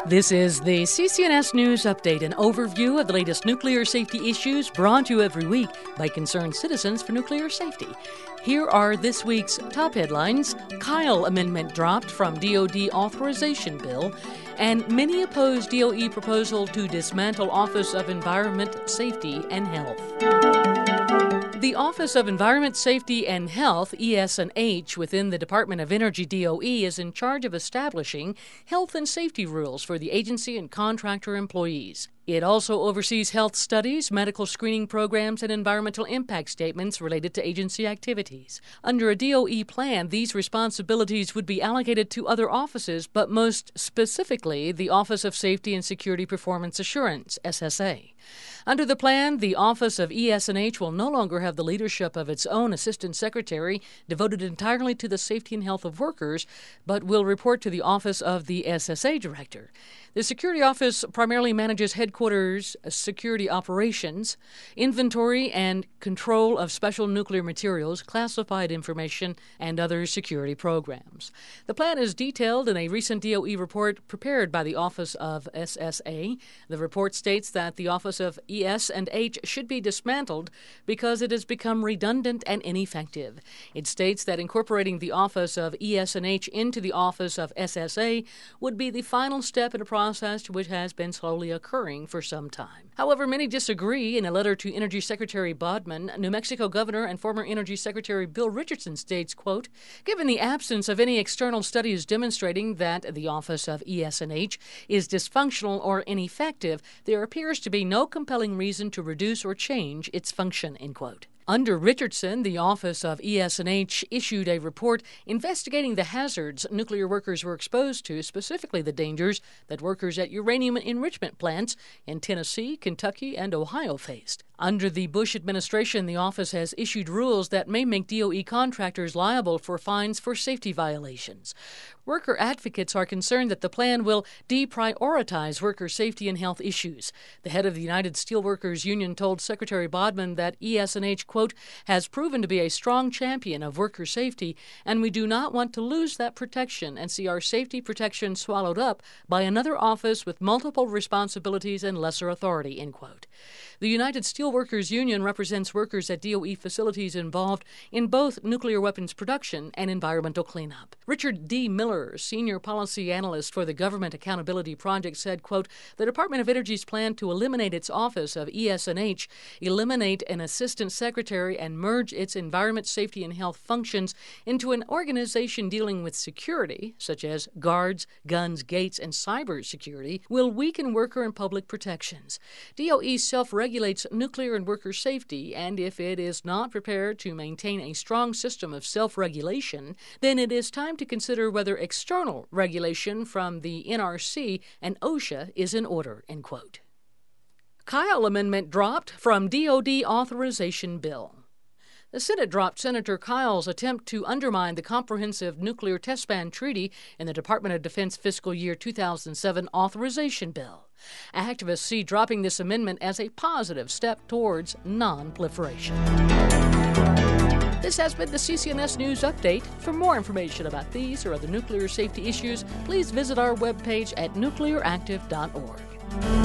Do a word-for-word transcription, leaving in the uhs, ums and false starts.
This is the C C N S News Update, an overview of the latest nuclear safety issues brought to you every week by concerned citizens for nuclear safety. Here are this week's top headlines. Kyle Amendment dropped from D O D authorization bill, and many oppose D O E proposal to dismantle Office of Environment, Safety, and Health. The Office of Environment, Safety, and Health, E S and H, within the Department of Energy, D O E, is in charge of establishing health and safety rules for the agency and contractor employees. It also oversees health studies, medical screening programs, and environmental impact statements related to agency activities. Under a D O E plan, these responsibilities would be allocated to other offices, but most specifically the Office of Safety and Security Performance Assurance, S S A. Under the plan, the Office of E S and H will no longer have the leadership of its own assistant secretary devoted entirely to the safety and health of workers, but will report to the Office of the S S A Director. The Security Office primarily manages headquarters security operations, inventory and control of special nuclear materials, classified information, and other security programs. The plan is detailed in a recent D O E report prepared by the Office of S S A. The report states that the Office of E S and H should be dismantled because it has become redundant and ineffective. It states that incorporating the Office of E S and H into the Office of S S A would be the final step in a process which has been slowly occurring for some time. However, many disagree. In a letter to Energy Secretary Bodman, New Mexico Governor and former Energy Secretary Bill Richardson states, quote, "Given the absence of any external studies demonstrating that the Office of E S and H is dysfunctional or ineffective, there appears to be no compelling reason to reduce or change its function," end quote. Under Richardson, the Office of E S and H issued a report investigating the hazards nuclear workers were exposed to, specifically the dangers that workers at uranium enrichment plants in Tennessee, Kentucky, and Ohio faced. Under the Bush administration, the office has issued rules that may make D O E contractors liable for fines for safety violations. Worker advocates are concerned that the plan will deprioritize worker safety and health issues. The head of the United Steelworkers Union told Secretary Bodman that E S and H, quote, has proven to be a strong champion of worker safety, and we do not want to lose that protection and see our safety protection swallowed up by another office with multiple responsibilities and lesser authority, end quote. The United Steelworkers Union represents workers at D O E facilities involved in both nuclear weapons production and environmental cleanup. Richard D. Miller, senior policy analyst for the Government Accountability Project, said, quote, "The Department of Energy's plan to eliminate its Office of E S and H, eliminate an assistant secretary, and merge its environment, safety, and health functions into an organization dealing with security, such as guards, guns, gates, and cyber security, will weaken worker and public protections. D O E self-regulates nuclear and worker safety, and if it is not prepared to maintain a strong system of self-regulation, then it is time to consider whether external regulation from the N R C and OSHA is in order," end quote. Kyle Amendment dropped from D O D authorization bill. The Senate dropped Senator Kyle's attempt to undermine the Comprehensive Nuclear Test Ban Treaty in the Department of Defense fiscal year two thousand seven authorization bill. Activists see dropping this amendment as a positive step towards non-proliferation. This has been the C C N S News Update. For more information about these or other nuclear safety issues, please visit our webpage at nuclear active dot org.